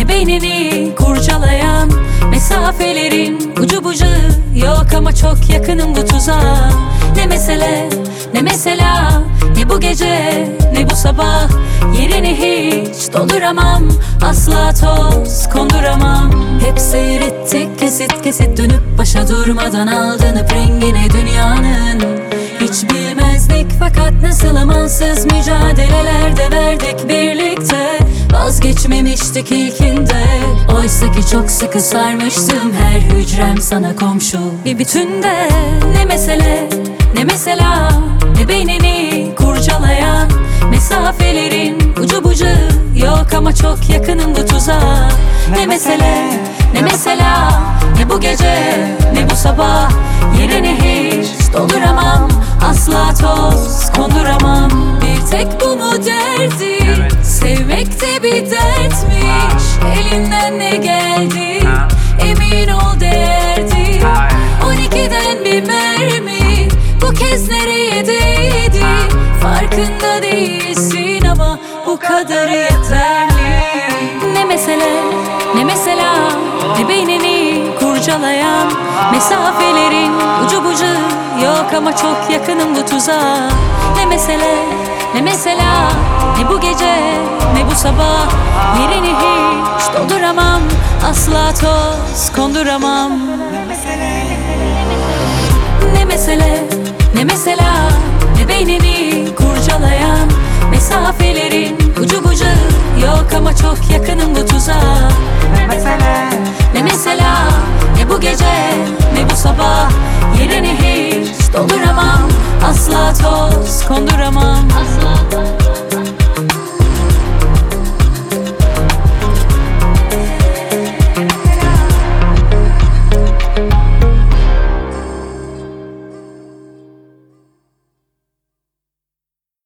ne beynini kurcalayan mesafelerin ucu bucağı yok ama çok yakınım bu tuzağa. Ne mesele, ne mesela, ne bu gece, ne bu sabah. Yerini hiç dolduramam, asla toz konduramam. Hep seyrettik kesit kesit, dönüp başa durmadan aldanıp rengine dünyanın. Hiç bilmezdik fakat nasıl amansız mücadelelerde verdik birlikte. Vazgeçmemiştik ilkinde, oysa ki çok sıkı sarmıştım her hücrem sana komşu bir bütünde. Ne mesele, ne mesela, ne beynini kurcalayan mesafelerin ucu bucağı yok ama çok yakınım bu tuzağa. Ne mesele, ne mesela, ne bu gece, ne bu sabah. Yerini hiç dolduramam, asla toz konduramam. Bir tek bu mu derdi? Sevmek de bir dertmiş. Elinden ne geldi? Emin ol değerdi. 12'den bir mermi bu kez nereye değdi? Farkında değilsin ama bu kadarı yeterli. Ne mesele, ne mesela, ne beynini kurcalayan mesafelerin ucu bucağı yok ama çok yakınım bu tuzağa. Ne mesele, ne mesela, ne bu gece, ne bu sabah. Yerini hiç dolduramam, asla toz konduramam. Ne mesele, ne mesela, ne beynini kurcalayan mesafelerin ucu bucağı yok ama çok yakınım bu tuzağa. Ne mesela, ne bu gece, ne bu sabah. Yerini hiç dolduramam, asla toz konduramam.